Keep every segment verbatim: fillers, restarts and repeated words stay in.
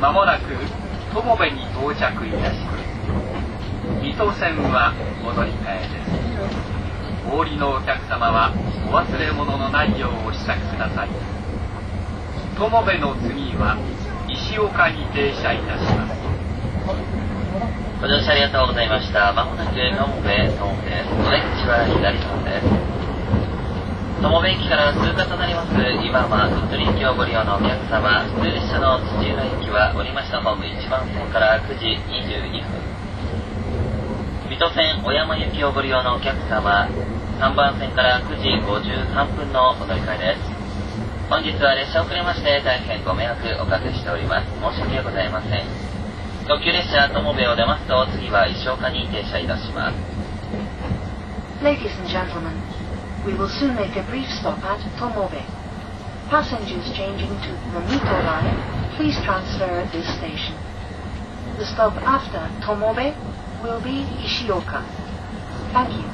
まもなく友部に到着いたします。水戸線はお乗り換えです。お降りのお客様はお忘れ物のないようお支度ください。友部の次は石岡に停車いたします。 ご乗車ありがとうございました。まもなく友部、友部です。お出口は左側です。友部駅から通過となります今は鳥取駅をご利用のお客様、普通列車の土浦駅は降りましたホームいちばん線からくじにじゅうにふん、水戸線小山行きをご利用のお客様、さんばん線からくじごじゅうさんぷんのお乗り換えです。本日は列車遅れまして大変ご迷惑おかけしております。申し訳ございません。特急列車友部を出ますと次は石岡に停車いたします。 Ladies and gentlemen, we will soon make a brief stop at Tomobe. Passengers changing to the Mito line, please transfer at this station. The stop after Tomobe will be Ishioka. Thank you.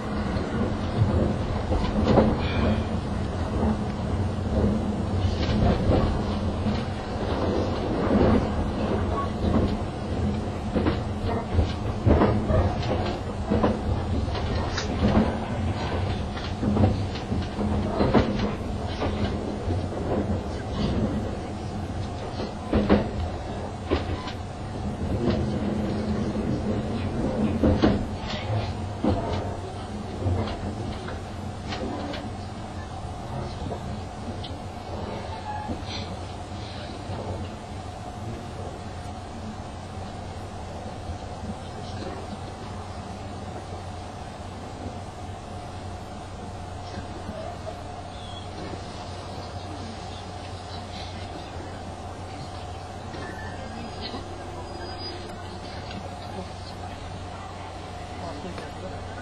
Thank you.